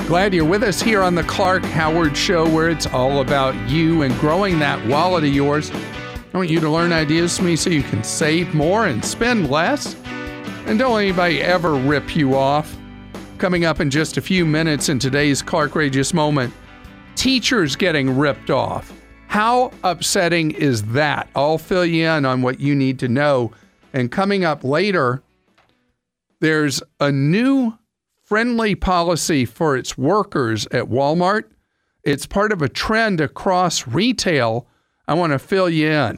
Glad you're with us here on the Clark Howard Show, where it's all about you and growing that wallet of yours. I want you to learn ideas from me so you can save more and spend less. And don't let anybody ever rip you off. Coming up in just a few minutes in today's Clarkrageous Moment, teachers getting ripped off. How upsetting is that? I'll fill you in on what you need to know. And coming up later, there's a new friendly policy for its workers at Walmart. It's part of a trend across retail. I want to fill you in.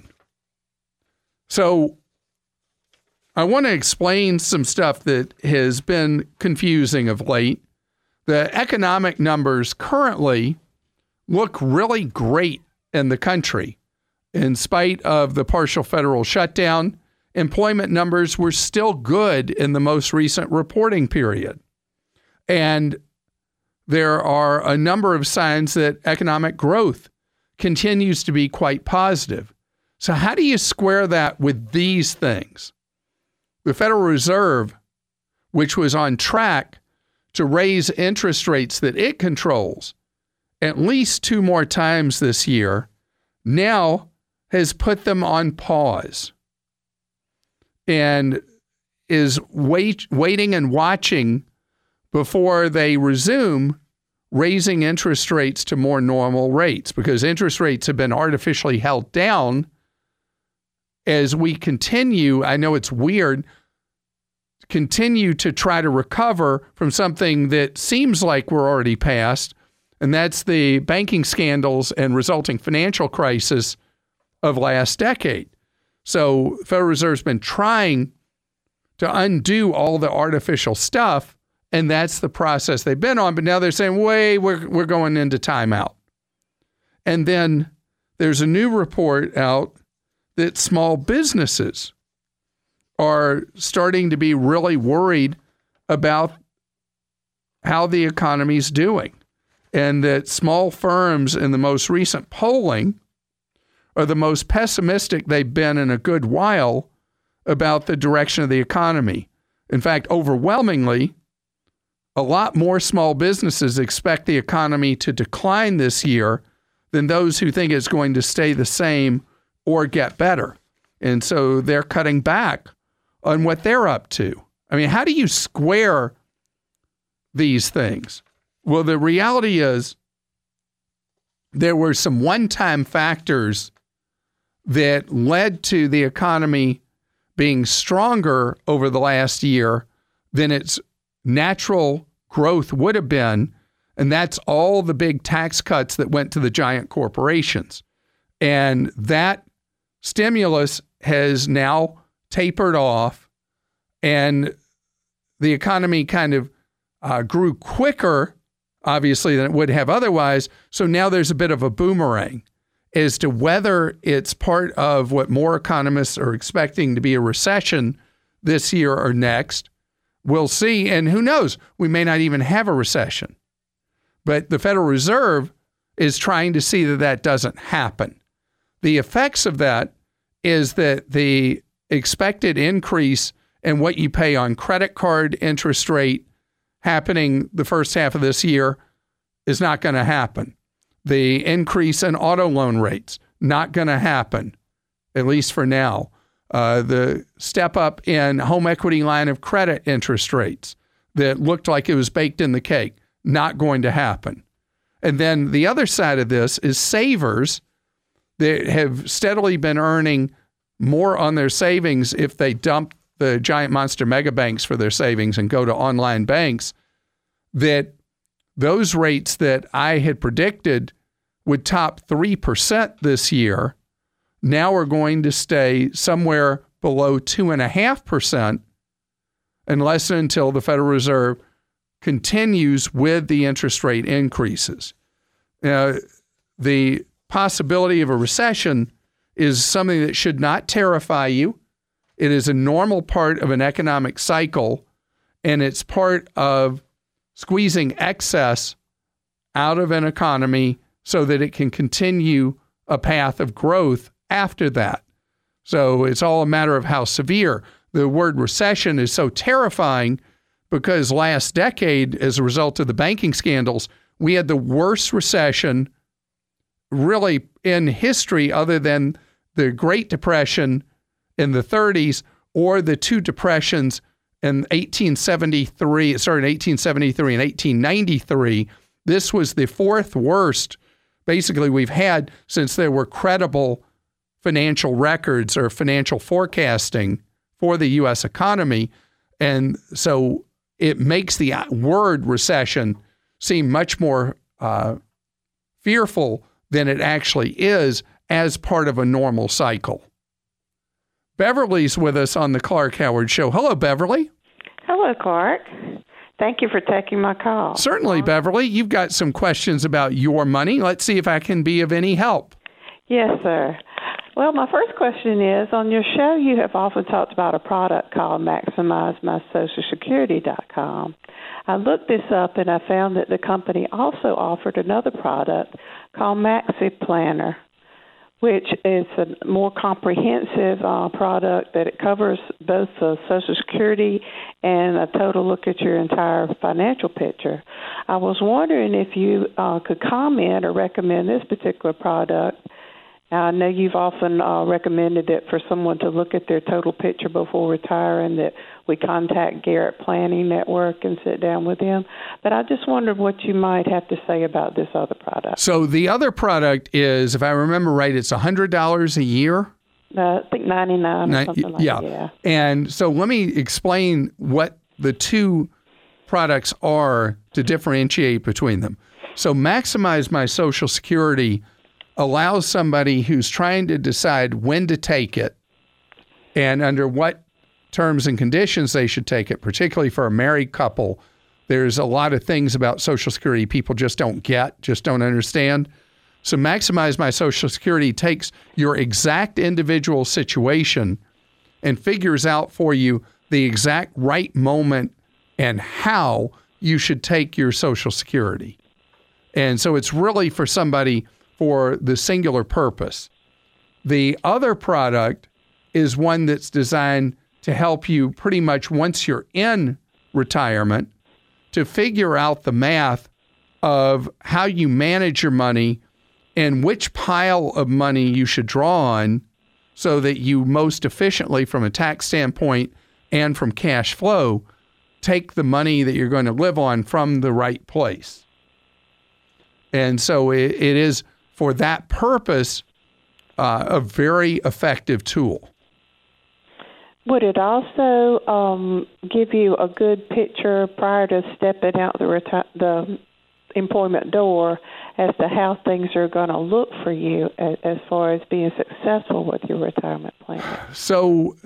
So I want to explain some stuff that has been confusing of late. The economic numbers currently look really great in the country. In spite of the partial federal shutdown, employment numbers were still good in the most recent reporting period. And there are a number of signs that economic growth continues to be quite positive. So how do you square that with these things? The Federal Reserve, which was on track to raise interest rates that it controls at least 2 more times this year, now has put them on pause and is waiting and watching before they resume raising interest rates to more normal rates, because interest rates have been artificially held down as we continue. I know it's weird, continue to try to recover from something that seems like we're already past, and that's the banking scandals and resulting financial crisis of last decade. So Federal Reserve's been trying to undo all the artificial stuff, and that's the process they've been on. But now they're saying, we're going into timeout. And then there's a new report out that small businesses are starting to be really worried about how the economy's doing, and that small firms in the most recent polling are the most pessimistic they've been in a good while about the direction of the economy. In fact, overwhelmingly, a lot more small businesses expect the economy to decline this year than those who think it's going to stay the same or get better. And so they're cutting back on what they're up to. I mean, how do you square these things? Well, the reality is there were some one-time factors that led to the economy being stronger over the last year than its natural growth would have been, and that's all the big tax cuts that went to the giant corporations. And that stimulus has now tapered off, and the economy kind of grew quicker, obviously, than it would have otherwise. So now there's a bit of a boomerang as to whether it's part of what more economists are expecting to be a recession this year or next. We'll see, and who knows, we may not even have a recession. But the Federal Reserve is trying to see that that doesn't happen. The effects of that is that the expected increase in what you pay on credit card interest rate happening the first half of this year is not going to happen. The increase in auto loan rates, not going to happen, at least for now. The step up in home equity line of credit interest rates that looked like it was baked in the cake, not going to happen. And then the other side of this is savers that have steadily been earning more on their savings if they dump the giant monster mega banks for their savings and go to online banks, that those rates that I had predicted would top 3% this year now are going to stay somewhere below 2.5% unless and until the Federal Reserve continues with the interest rate increases. The possibility of a recession is something that should not terrify you. It is a normal part of an economic cycle, and it's part of squeezing excess out of an economy so that it can continue a path of growth after that. So it's all a matter of how severe. The word recession is so terrifying because last decade, as a result of the banking scandals, we had the worst recession really in history other than the Great Depression in the 30s or the two depressions in 1873. It started in 1873 and 1893. This was the fourth worst, basically, we've had since there were credible financial records or financial forecasting for the U.S. economy. And so it makes the word recession seem much more fearful than it actually is as part of a normal cycle. Beverly's with us on the Clark Howard Show. Hello, Beverly. Hello, Clark. Thank you for taking my call. Certainly, Beverly. You've got some questions about your money. Let's see if I can be of any help. Yes, sir. Well, my first question is, on your show, you have often talked about a product called MaximizeMySocialSecurity.com. I looked this up, and I found that the company also offered another product called MaxiPlanner, which is a more comprehensive product that it covers both Social Security and a total look at your entire financial picture. I was wondering if you could comment or recommend this particular product. I know you've often recommended it for someone to look at their total picture before retiring, that we contact Garrett Planning Network and sit down with them. But I just wondered what you might have to say about this other product. So the other product is, if I remember right, it's $100 a year? I think $99 or something like that. Yeah. And so let me explain what the two products are to differentiate between them. So Maximize My Social Security allows somebody who's trying to decide when to take it and under what terms and conditions they should take it, particularly for a married couple. There's a lot of things about Social Security people just don't get, just don't understand. So Maximize My Social Security takes your exact individual situation and figures out for you the exact right moment and how you should take your Social Security. And so it's really for somebody for the singular purpose. The other product is one that's designed to help you pretty much once you're in retirement to figure out the math of how you manage your money and which pile of money you should draw on so that you most efficiently, from a tax standpoint and from cash flow, take the money that you're going to live on from the right place. And so it is, for that purpose, a very effective tool. Would it also give you a good picture prior to stepping out the employment door as to how things are going to look for you as far as being successful with your retirement plan? So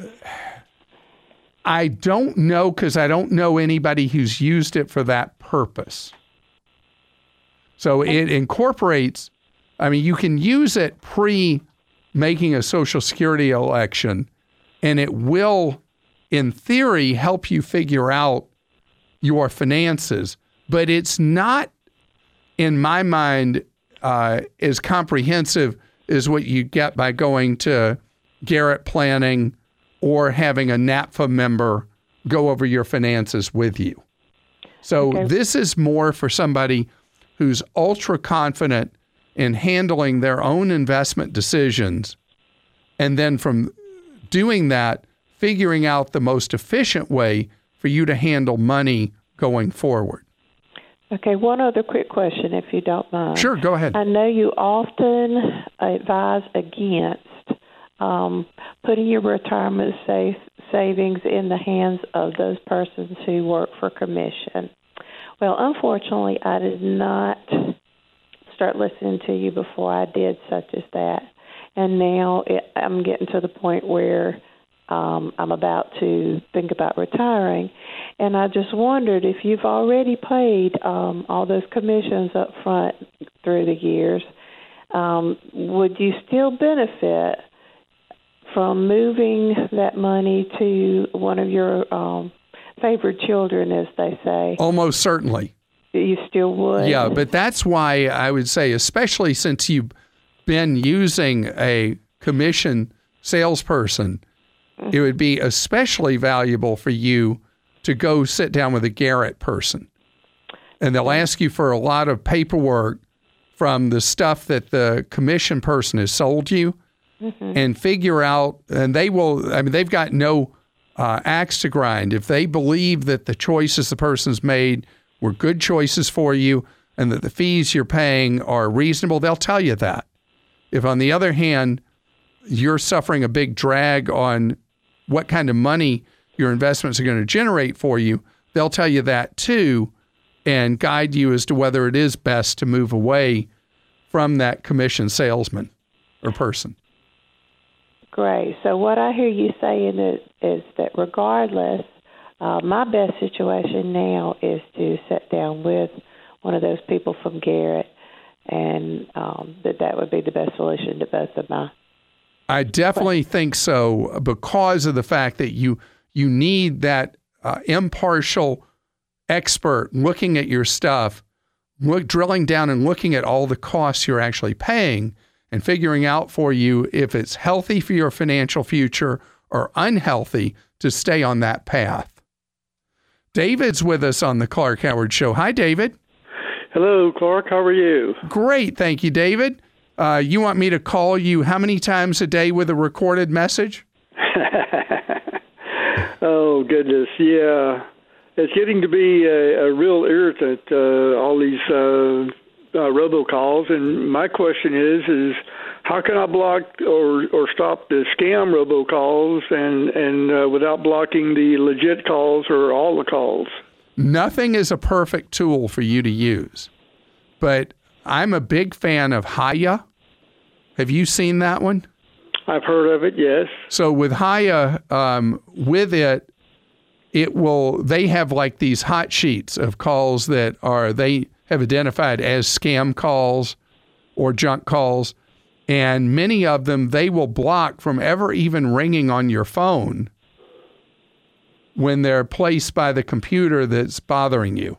I don't know, because I don't know anybody who's used it for that purpose. So it incorporates, you can use it pre-making a Social Security election, and it will, in theory, help you figure out your finances. But it's not, in my mind, as comprehensive as what you get by going to Garrett Planning or having a NAPFA member go over your finances with you. So This is more for somebody who's ultra confident in handling their own investment decisions, and then from doing that, figuring out the most efficient way for you to handle money going forward. Okay, one other quick question, if you don't mind. Sure, go ahead. I know you often advise against putting your retirement savings in the hands of those persons who work for commission. Well, unfortunately, I did not start listening to you before I did such as that. And now I'm getting to the point where I'm about to think about retiring. And I just wondered if you've already paid all those commissions up front through the years, would you still benefit from moving that money to one of your favored children, as they say? Almost certainly. You still would? Yeah, but that's why I would say, especially since you've been using a commission salesperson, it would be especially valuable for you to go sit down with a Garrett person. And they'll ask you for a lot of paperwork from the stuff that the commission person has sold you and figure out, and they've got no axe to grind. If they believe that the choices the person's made were good choices for you and that the fees you're paying are reasonable, they'll tell you that. If, on the other hand, you're suffering a big drag on what kind of money your investments are going to generate for you, they'll tell you that too and guide you as to whether it is best to move away from that commission salesman or person. Great. So what I hear you saying is that regardless, my best situation now is to sit down with one of those people from Garrett, and that would be the best solution to both of my. I definitely think so, because of the fact that you need that impartial expert looking at your stuff, drilling down and looking at all the costs you're actually paying and figuring out for you if it's healthy for your financial future or unhealthy to stay on that path. David's with us on the Clark Howard Show. Hi, David. Hello, Clark. How are you? Great. Thank you, David. You want me to call you how many times a day with a recorded message? Oh, goodness. Yeah. It's getting to be a real irritant, all these robocalls. And my question is how can I block or stop the scam robocalls and without blocking the legit calls or all the calls? Nothing is a perfect tool for you to use, but I'm a big fan of Hiya. Have you seen that one? I've heard of it, yes. So with Hiya, with it will, they have like these hot sheets of calls that they have identified as scam calls or junk calls. And many of them, they will block from ever even ringing on your phone when they're placed by the computer that's bothering you.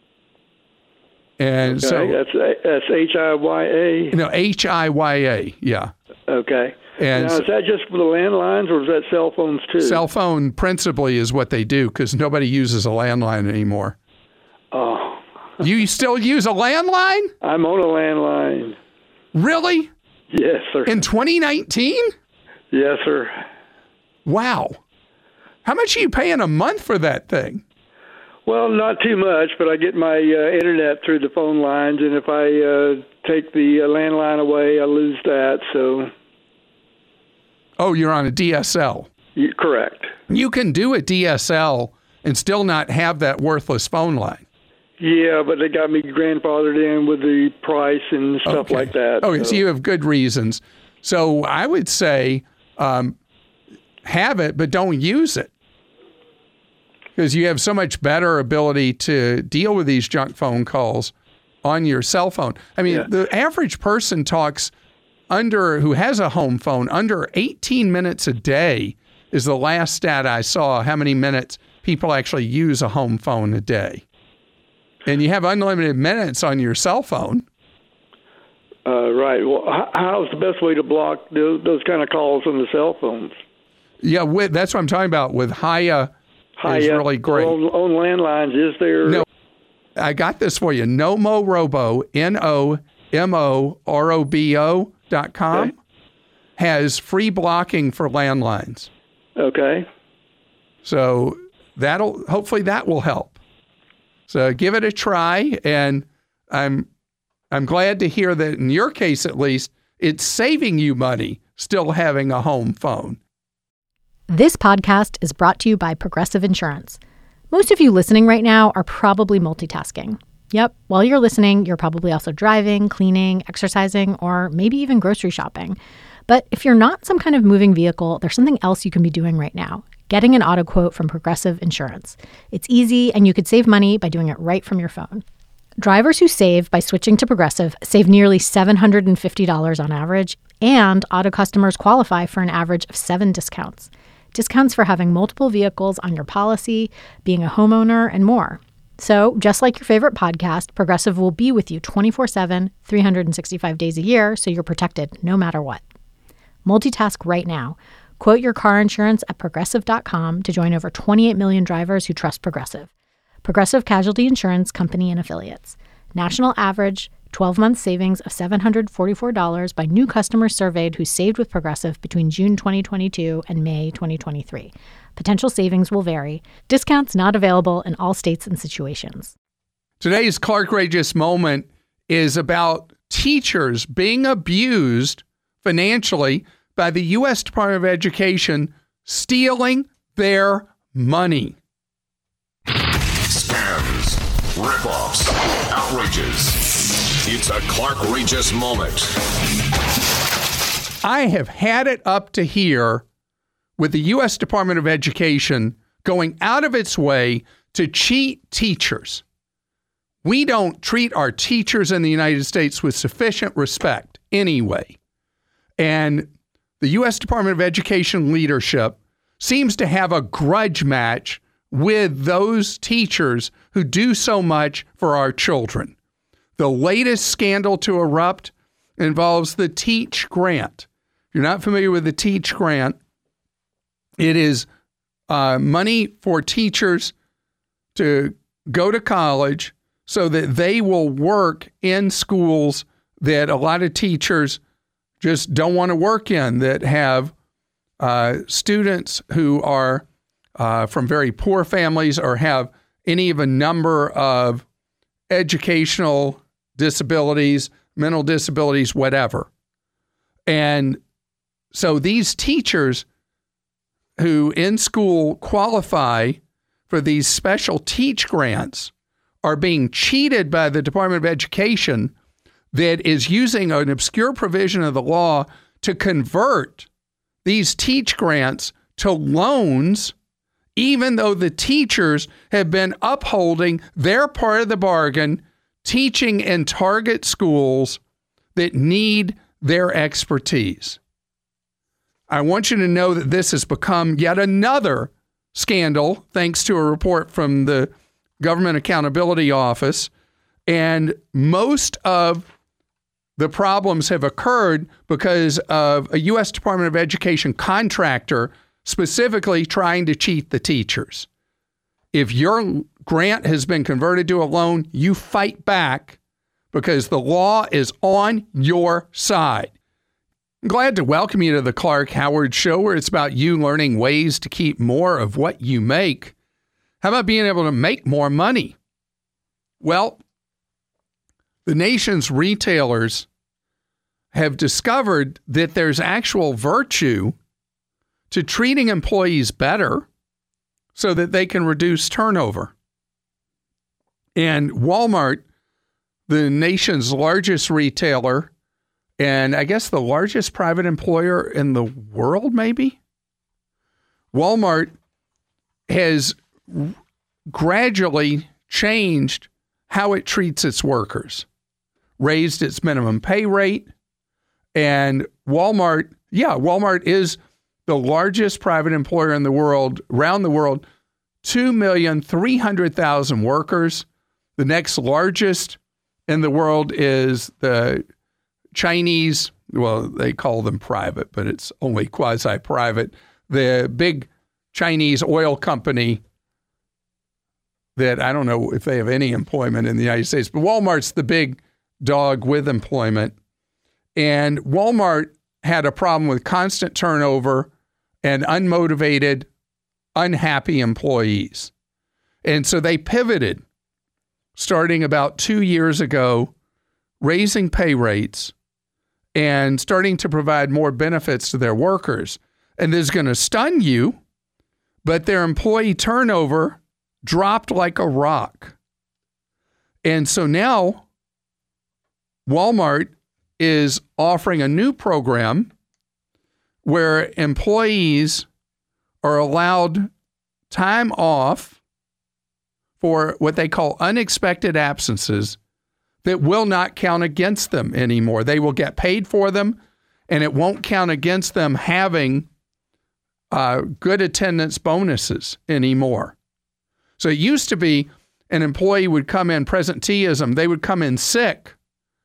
And okay, so that's HIYA. No, HIYA, yeah. Okay. And now, is that just for the landlines or is that cell phones too? Cell phone principally is what they do because nobody uses a landline anymore. Oh. You still use a landline? I'm on a landline. Really? Yes, sir. In 2019? Yes, sir. Wow. How much are you paying a month for that thing? Well, not too much, but I get my internet through the phone lines, and if I take the landline away, I lose that. So. Oh, you're on a DSL. Correct. You can do a DSL and still not have that worthless phone line. Yeah, but they got me grandfathered in with the price and stuff like that. Okay, so you have good reasons. So I would say have it, but don't use it. Because you have so much better ability to deal with these junk phone calls on your cell phone. I mean, the average person talks who has a home phone, under 18 minutes a day is the last stat I saw, how many minutes people actually use a home phone a day. And you have unlimited minutes on your cell phone. Right. Well, how's the best way to block those kind of calls on the cell phones? Yeah, that's what I'm talking about. With Hiya is really great. On landlines, is there? No, I got this for you. NoMoRobo, NoMoRobo.com has free blocking for landlines. Okay. So hopefully that will help. So give it a try, and I'm glad to hear that in your case at least, it's saving you money still having a home phone. This podcast is brought to you by Progressive Insurance. Most of you listening right now are probably multitasking. Yep, while you're listening, you're probably also driving, cleaning, exercising, or maybe even grocery shopping. But if you're not some kind of moving vehicle, there's something else you can be doing right now. Getting an auto quote from Progressive Insurance. It's easy, and you could save money by doing it right from your phone. Drivers who save by switching to Progressive save nearly $750 on average, and auto customers qualify for an average of 7 discounts. Discounts for having multiple vehicles on your policy, being a homeowner, and more. So, just like your favorite podcast, Progressive will be with you 24/7, 365 days a year, so you're protected no matter what. Multitask right now. Quote your car insurance at Progressive.com to join over 28 million drivers who trust Progressive. Progressive Casualty Insurance Company and Affiliates. National average 12-month savings of $744 by new customers surveyed who saved with Progressive between June 2022 and May 2023. Potential savings will vary. Discounts not available in all states and situations. Today's Clarkrageous Moment is about teachers being abused financially by the U.S. Department of Education stealing their money. Scams, ripoffs, outrages. It's a Clarkrageous Moment. I have had it up to here with the U.S. Department of Education going out of its way to cheat teachers. We don't treat our teachers in the United States with sufficient respect anyway. And the U.S. Department of Education leadership seems to have a grudge match with those teachers who do so much for our children. The latest scandal to erupt involves the Teach Grant. If you're not familiar with the Teach Grant, it is money for teachers to go to college so that they will work in schools that a lot of teachers just don't want to work in, that have students who are from very poor families or have any of a number of educational disabilities, mental disabilities, whatever. And so these teachers who in school qualify for these special Teach Grants are being cheated by the Department of Education that is using an obscure provision of the law to convert these Teach Grants to loans, even though the teachers have been upholding their part of the bargain, teaching in target schools that need their expertise. I want you to know that this has become yet another scandal, thanks to a report from the Government Accountability Office. And most of the problems have occurred because of a U.S. Department of Education contractor specifically trying to cheat the teachers. If your grant has been converted to a loan, you fight back because the law is on your side. I'm glad to welcome you to the Clark Howard Show, where it's about you learning ways to keep more of what you make. How about being able to make more money? Well, the nation's retailers have discovered that there's actual virtue to treating employees better so that they can reduce turnover. And Walmart, the nation's largest retailer, and I guess the largest private employer in the world, maybe, Walmart has gradually changed how it treats its workers, raised its minimum pay rate, and Walmart is the largest private employer in the world, around the world, 2,300,000 workers. The next largest in the world is the Chinese, well, they call them private, but it's only quasi-private, the big Chinese oil company that I don't know if they have any employment in the United States, but Walmart's the big dog with employment. And Walmart had a problem with constant turnover and unmotivated, unhappy employees. And so they pivoted, starting about 2 years ago, raising pay rates and starting to provide more benefits to their workers. And this is going to stun you, but their employee turnover dropped like a rock. And so now Walmart is offering a new program where employees are allowed time off for what they call unexpected absences that will not count against them anymore. They will get paid for them, and it won't count against them having good attendance bonuses anymore. So it used to be an employee would come in, presenteeism, they would come in sick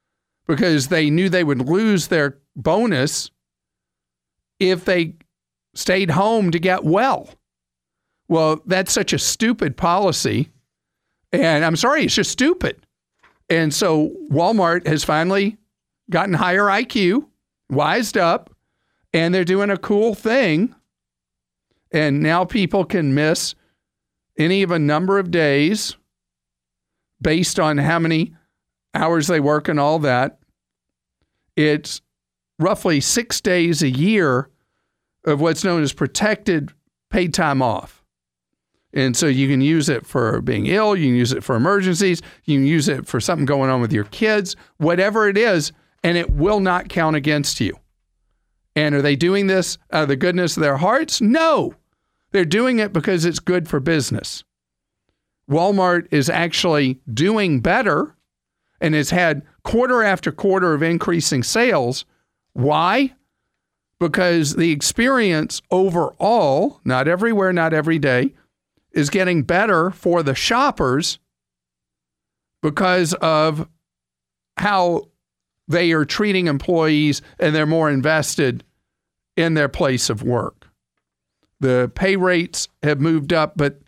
because they knew they would lose their bonus if they stayed home to get well. Well, that's such a stupid policy. And I'm sorry, it's just stupid. And so Walmart has finally gotten higher IQ, wised up, and they're doing a cool thing. And now people can miss any of a number of days based on how many hours they work and all that. It's roughly 6 days a year of what's known as protected paid time off. And so you can use it for being ill, you can use it for emergencies, you can use it for something going on with your kids, whatever it is, and it will not count against you. And are they doing this out of the goodness of their hearts? No. They're doing it because it's good for business. Walmart is actually doing better and has had quarter after quarter of increasing sales. Why? Because the experience overall, not everywhere, not every day, is getting better for the shoppers because of how they are treating employees and they're more invested in their place of work. The pay rates have moved up, but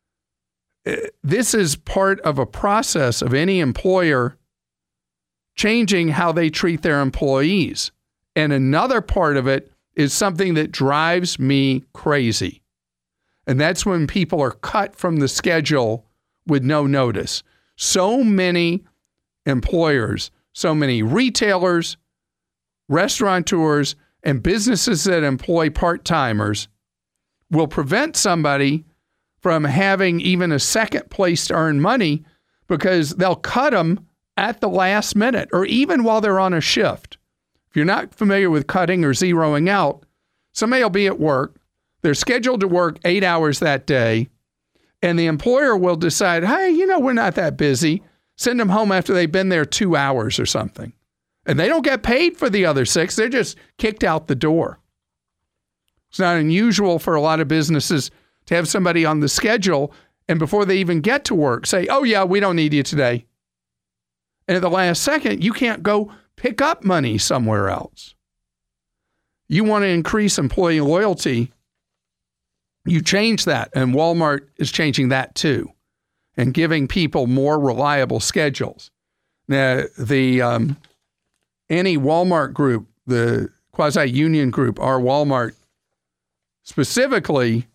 this is part of a process of any employer changing how they treat their employees. And another part of it is something that drives me crazy. And that's when people are cut from the schedule with no notice. So many employers, so many retailers, restaurateurs, and businesses that employ part-timers will prevent somebody from having even a second place to earn money because they'll cut them at the last minute or even while they're on a shift. If you're not familiar with cutting or zeroing out, somebody will be at work. They're scheduled to work 8 hours that day, and the employer will decide, hey, we're not that busy. Send them home after they've been there 2 hours or something. And they don't get paid for the other 6. They're just kicked out the door. It's not unusual for a lot of businesses to have somebody on the schedule and before they even get to work say, oh, yeah, we don't need you today. And at the last second, you can't go pick up money somewhere else. You want to increase employee loyalty, you change that. And Walmart is changing that too and giving people more reliable schedules. Now, the any Walmart group, the quasi-union group, our Walmart specifically,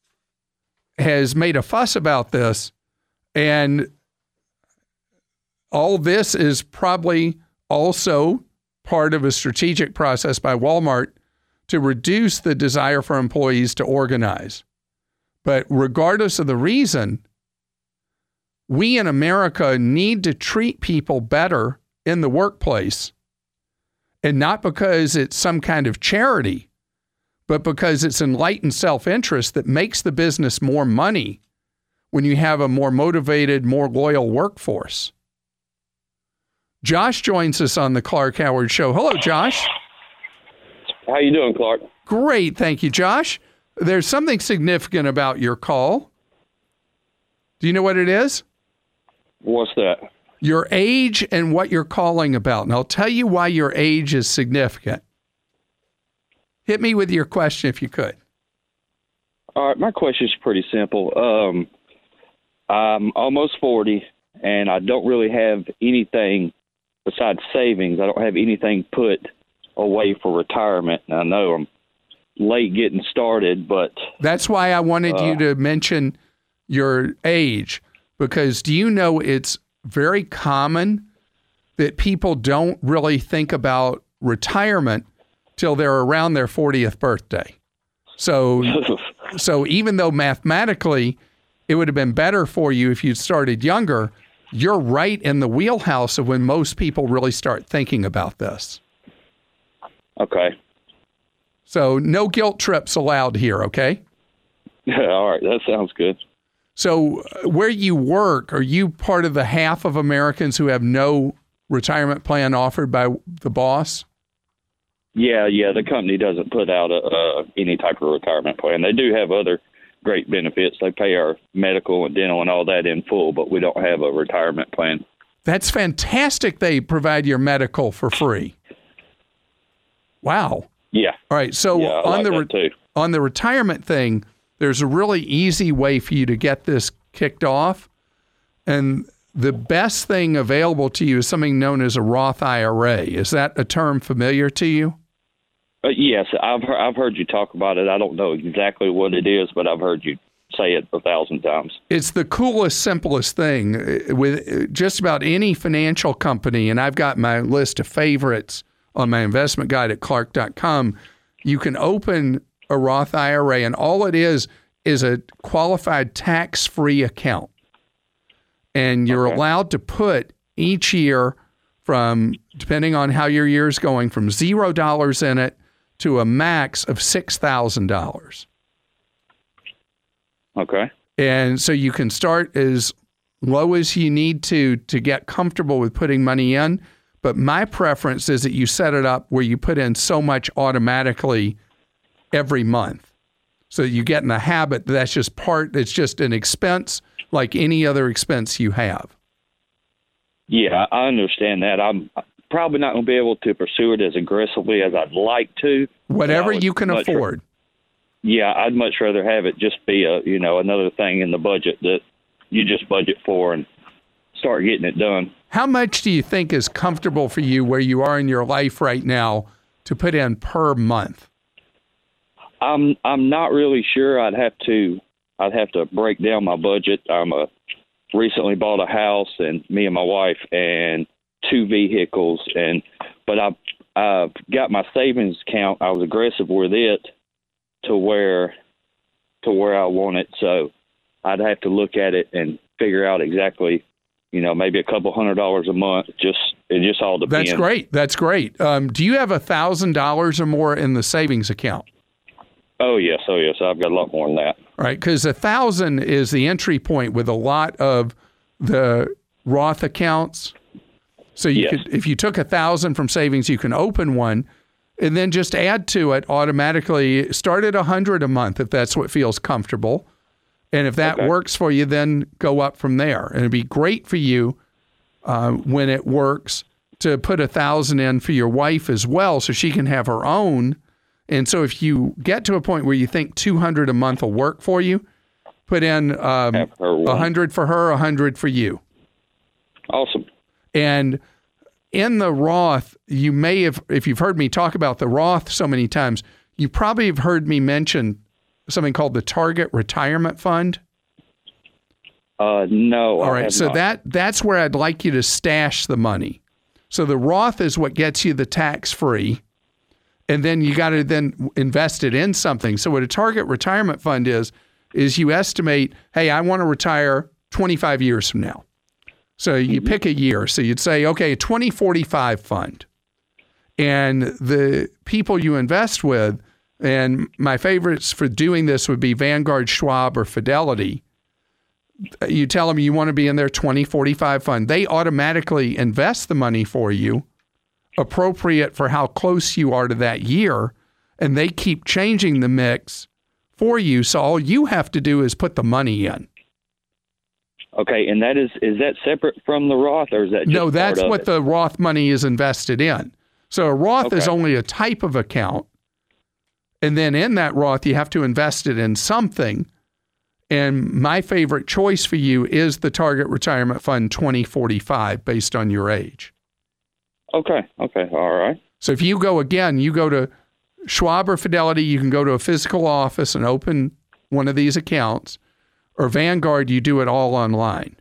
has made a fuss about this. And all this is probably also part of a strategic process by Walmart to reduce the desire for employees to organize. But regardless of the reason, we in America need to treat people better in the workplace, and not because it's some kind of charity, but because it's enlightened self-interest that makes the business more money when you have a more motivated, more loyal workforce. Josh joins us on the Clark Howard Show. Hello, Josh. How you doing, Clark? Great, thank you, Josh. There's something significant about your call. Do you know what it is? What's that? Your age and what you're calling about. And I'll tell you why your age is significant. Hit me with your question if you could. All right, my question is pretty simple. I'm almost 40, and I don't really have anything besides savings. I don't have anything put away for retirement. And I know I'm late getting started, but... That's why I wanted you to mention your age, because do you know it's very common that people don't really think about retirement till they're around their 40th birthday. So even though mathematically it would have been better for you if you'd started younger, you're right in the wheelhouse of when most people really start thinking about this. Okay. So no guilt trips allowed here, okay? All right, that sounds good. So where you work, are you part of the half of Americans who have no retirement plan offered by the boss? Yeah, the company doesn't put out any type of retirement plan. They do have other great benefits. They pay our medical and dental and all that in full, but we don't have a retirement plan. That's fantastic. They provide your medical for free. Wow. Yeah. All right. So Yeah, I like that too. on the retirement thing, there's a really easy way for you to get this kicked off. And the best thing available to you is something known as a Roth IRA. Is that a term familiar to you? Yes, I've heard you talk about it. I don't know exactly what it is, but I've heard you say it 1,000 times. It's the coolest, simplest thing with just about any financial company. And I've got my list of favorites on my investment guide at Clark.com. You can open a Roth IRA, and all it is a qualified tax-free account. And you're allowed to put each year from, depending on how your year is going, from $0 in it to a max of $6,000. Okay. And so you can start as low as you need to get comfortable with putting money in. But my preference is that you set it up where you put in so much automatically every month. So you get in the habit that it's just an expense like any other expense you have. Yeah, I understand that. I'm probably not going to be able to pursue it as aggressively as I'd like to. Whatever you can afford. Yeah, I'd much rather have it just be another thing in the budget that you just budget for and start getting it done. How much do you think is comfortable for you where you are in your life right now to put in per month? I'm not really sure. I'd have to break down my budget. Recently bought a house, and me and my wife, and 2 vehicles, but I've got my savings account. I was aggressive with it to where I want it. So I'd have to look at it and figure out exactly, maybe a couple $100 a month. It just all depends. That's great. Do you have $1,000 or more in the savings account? Oh yes. I've got a lot more than that. All right, because 1,000 is the entry point with a lot of the Roth accounts. So you could, if you took 1,000 from savings, you can open one, and then just add to it automatically. Start at 100 a month if that's what feels comfortable, and if that works for you, then go up from there. And it'd be great for you when it works to put 1,000 in for your wife as well, so she can have her own. And so if you get to a point where you think 200 a month will work for you, put in 100 for her, 100 for you. Awesome. And in the Roth, you may have, if you've heard me talk about the Roth so many times, you probably have heard me mention something called the Target Retirement Fund. No. All right. So that's where I'd like you to stash the money. So the Roth is what gets you the tax-free. And then you got to then invest it in something. So what a Target Retirement Fund is you estimate, hey, I want to retire 25 years from now. So you pick a year. So you'd say, okay, a 2045 fund. And the people you invest with, and my favorites for doing this would be Vanguard, Schwab, or Fidelity. You tell them you want to be in their 2045 fund. They automatically invest the money for you, appropriate for how close you are to that year, and they keep changing the mix for you. So all you have to do is put the money in. Okay, and is that separate from the Roth, or is that just No, that's part of what it? the Roth money is invested in. So a Roth is only a type of account, and then in that Roth you have to invest it in something. And my favorite choice for you is the Target Retirement Fund 2045 based on your age. Okay, all right. So if you go to Schwab or Fidelity, you can go to a physical office and open one of these accounts, or Vanguard, you do it all online.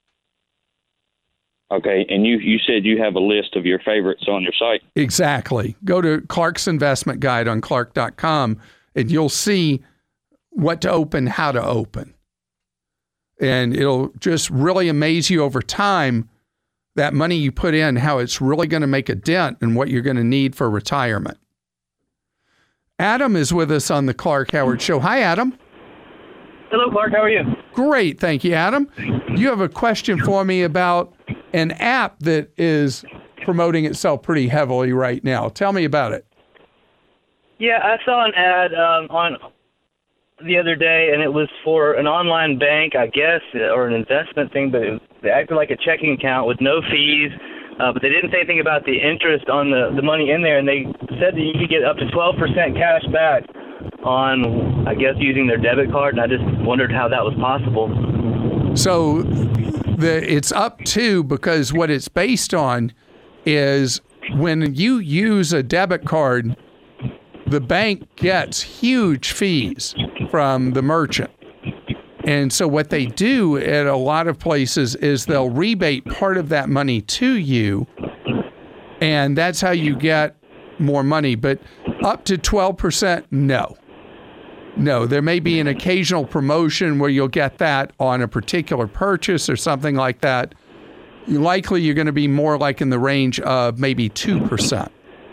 Okay, and you said you have a list of your favorites on your site? Exactly. Go to Clark's Investment Guide on Clark.com, and you'll see what to open, how to open. And it'll just really amaze you over time, that money you put in, how it's really going to make a dent in what you're going to need for retirement. Adam is with us on the Clark Howard Show. Hi, Adam. Hello, Clark. How are you? Great. Thank you, Adam. You have a question for me about an app that is promoting itself pretty heavily right now. Tell me about it. Yeah, I saw an ad on the other day, and it was for an online bank, I guess, or an investment thing, but they acted like a checking account with no fees, but they didn't say anything about the interest on the money in there, and they said that you could get up to 12% cash back on, I guess, using their debit card, and I just wondered how that was possible. So it's up to, because what it's based on is when you use a debit card, the bank gets huge fees from the merchant. And so what they do at a lot of places is they'll rebate part of that money to you, and that's how you get more money. But up to 12%, no. No, there may be an occasional promotion where you'll get that on a particular purchase or something like that. Likely you're going to be more like in the range of maybe 2%. Gotcha.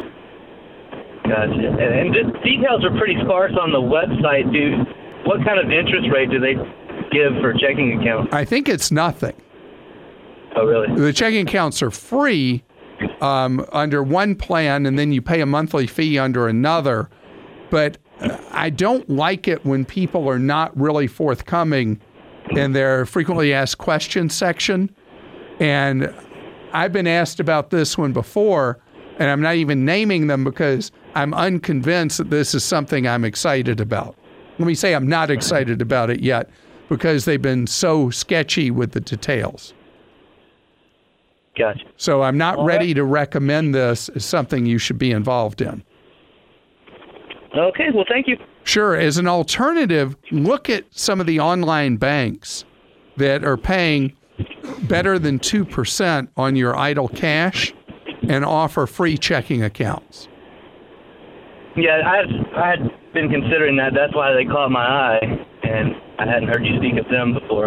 And the details are pretty sparse on the website. What kind of interest rate do they give for checking accounts? I think it's nothing. Oh, really? The checking accounts are free under one plan, and then you pay a monthly fee under another. But I don't like it when people are not really forthcoming in their frequently asked questions section. And I've been asked about this one before, and I'm not even naming them because I'm unconvinced that this is something I'm excited about. Let me say I'm not excited about it yet because they've been so sketchy with the details. Gotcha. So I'm not ready to recommend this as something you should be involved in. Okay, well, thank you. Sure. As an alternative, look at some of the online banks that are paying better than 2% on your idle cash and offer free checking accounts. Yeah, I had been considering that. That's why they caught my eye, and I hadn't heard you speak of them before.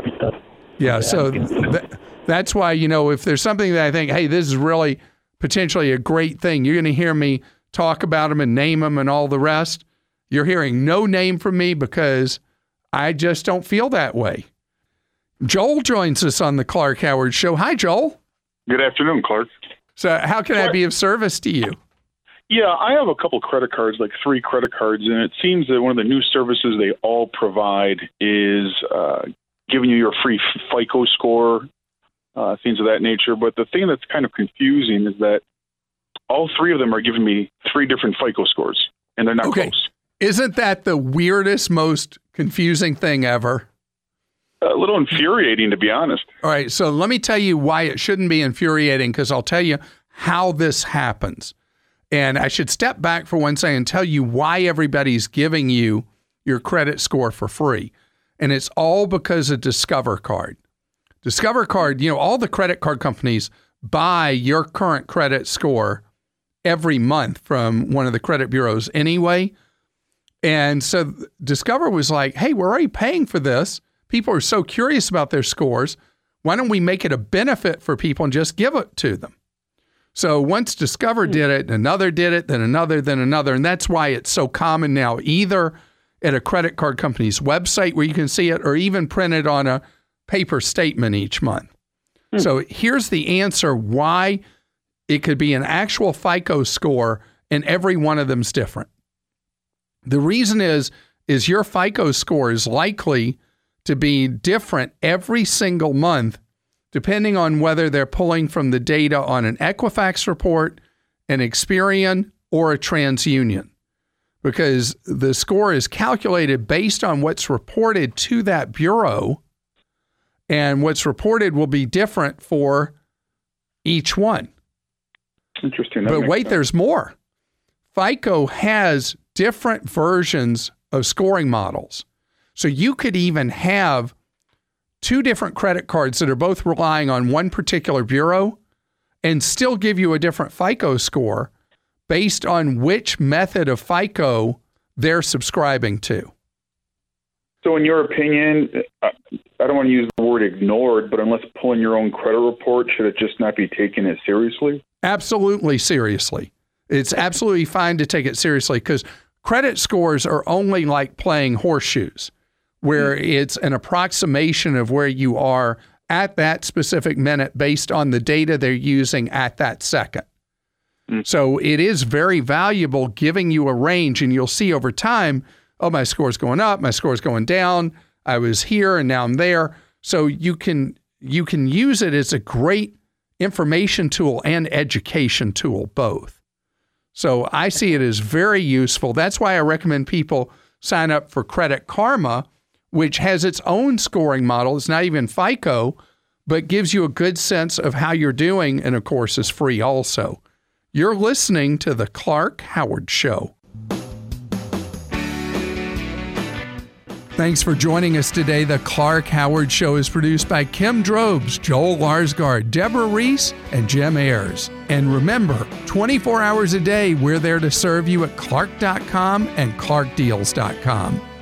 So that's why, if there's something that I think, hey, this is really potentially a great thing, you're going to hear me talk about them and name them and all the rest. You're hearing no name from me because I just don't feel that way. Joel joins us on the Clark Howard Show. Hi, Joel. Good afternoon, Clark. So how can I be of service to you? Yeah, I have a couple credit cards, like 3 credit cards, and it seems that one of the new services they all provide is giving you your free FICO score, things of that nature. But the thing that's kind of confusing is that all 3 of them are giving me 3 different FICO scores, and they're not close. Isn't that the weirdest, most confusing thing ever? A little infuriating, to be honest. All right, so let me tell you why it shouldn't be infuriating, because I'll tell you how this happens. And I should step back for one second and tell you why everybody's giving you your credit score for free. And it's all because of Discover Card. Discover Card, all the credit card companies buy your current credit score every month from one of the credit bureaus anyway. And so Discover was like, hey, we're already paying for this. People are so curious about their scores. Why don't we make it a benefit for people and just give it to them? So once Discover did it, another did it, then another, then another. And that's why it's so common now, either at a credit card company's website where you can see it, or even printed on a paper statement each month. So here's the answer why it could be an actual FICO score and every one of them's different. The reason is your FICO score is likely to be different every single month, depending on whether they're pulling from the data on an Equifax report, an Experian, or a TransUnion, because the score is calculated based on what's reported to that bureau, and what's reported will be different for each one. Interesting. But wait, there's more. FICO has different versions of scoring models. So you could even have 2 different credit cards that are both relying on one particular bureau and still give you a different FICO score based on which method of FICO they're subscribing to. So in your opinion, I don't want to use the word ignored, but unless pulling your own credit report, should it just not be taken as seriously? Absolutely seriously. It's absolutely fine to take it seriously, because credit scores are only like playing horseshoes, where it's an approximation of where you are at that specific minute based on the data they're using at that second. So it is very valuable giving you a range, and you'll see over time, oh, my score's going up, my score's going down, I was here and now I'm there. So you can use it as a great information tool and education tool, both. So I see it as very useful. That's why I recommend people sign up for Credit Karma, which has its own scoring model. It's not even FICO, but gives you a good sense of how you're doing, and of course is free also. You're listening to The Clark Howard Show. Thanks for joining us today. The Clark Howard Show is produced by Kim Drobes, Joel Larsgaard, Deborah Reese, and Jim Ayers. And remember, 24 hours a day, we're there to serve you at Clark.com and ClarkDeals.com.